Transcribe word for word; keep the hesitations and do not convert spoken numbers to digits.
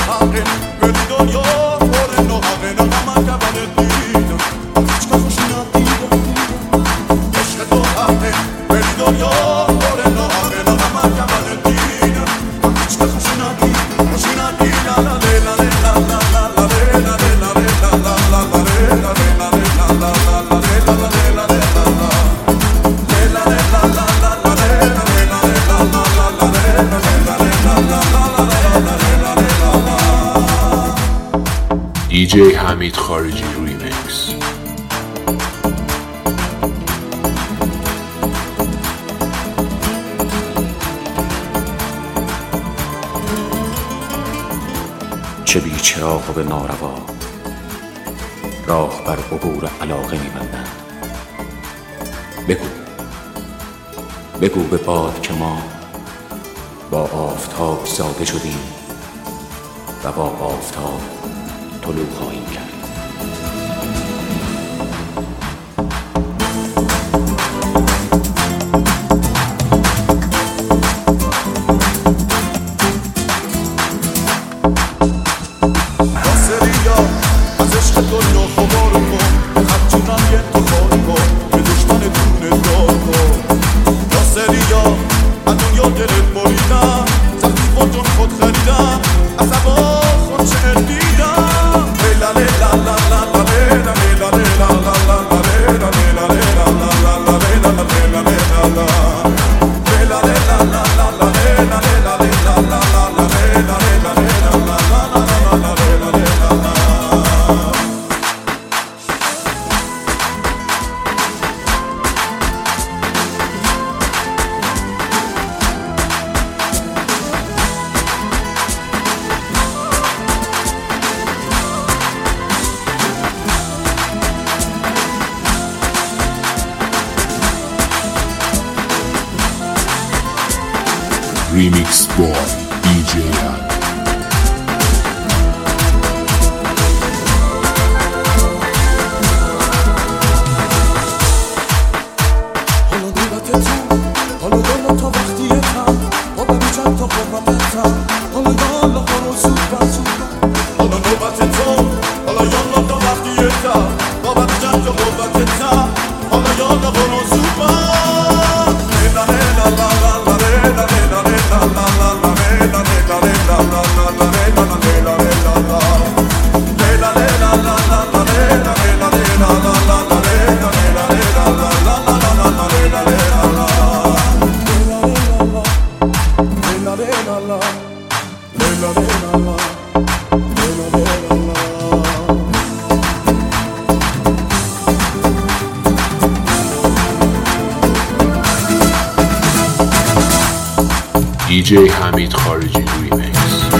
دی جی حمید خارجی ریمیکس. چه بی چراغ و به ناروا راه بر عبور علاقه می‌بندند. بگو بگو به باد که ما با آفتاب زاده شدیم و با آفتاب طلوع خواهیم کرد. Remix by دی جی حالا نوبتتم، حالا دالا تا وقتیتم، بابا بیچم تا قربتتم، حالا یالا برو زود بر زود بر. حالا نوبتتم، حالا یالا تا وقتیتم، بابا بیچم تا قربتتم، حالا یالا برو زود بر. لیلا لیلا لا لا لا لیلا لیلا لیلا لا لا لا لیلا لیلا لیلا لا لا لا لیلا لیلا لیلا لا لیلا لیلا لا لا لا لیلا لیلا لیلا لا لا لا لیلا لیلا لیلا لا لا لا لا لا لیلا لیلا لا لیلا لیلا لا لیلا لیلا لا لیلا لیلا لا. دی جی حمید خارجی ریمیکس.